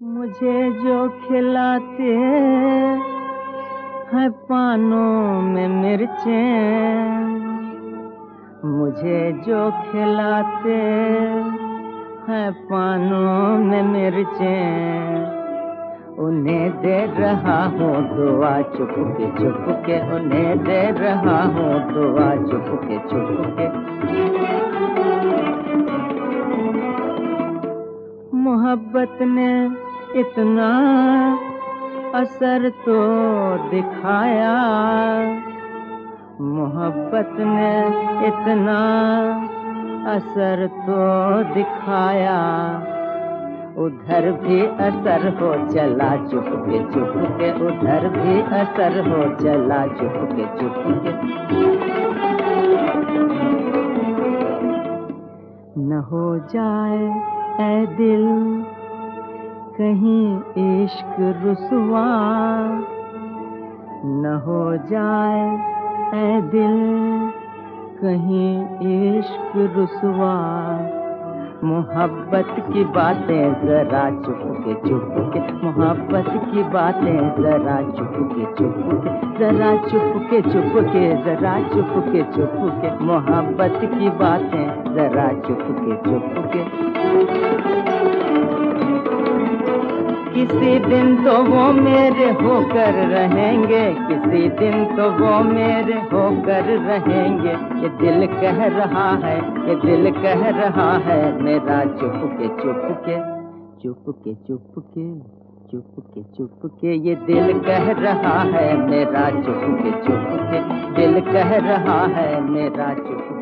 मुझे जो खिलाते हैं पानों में मिर्चें, मुझे जो खिलाते हैं पानों में मिर्चें, उन्हें दे रहा हूँ दुआ चुप के, उन्हें दे रहा हूँ दुआ चुप के। मोहब्बत ने इतना असर तो दिखाया, मोहब्बत ने इतना असर तो दिखाया, उधर भी असर हो चला चुप के, उधर भी असर हो चला चुप के। न हो जाए ऐ दिल कहीं इश्क रुसवा, न हो जाए ऐ दिल कहीं इश्क रुसवा, मोहब्बत की बातें जरा चुप के, मोहब्बत की बातें जरा चुप के, जरा चुप के, जरा चुप के, मोहब्बत की बातें जरा चुप के। किसी दिन तो वो मेरे होकर रहेंगे, किसी दिन तो वो मेरे होकर रहेंगे, ये दिल कह रहा है, ये दिल कह रहा है मेरा चुप के, ये दिल कह रहा है मेरा चुप के, दिल कह रहा है मेरा चुप के।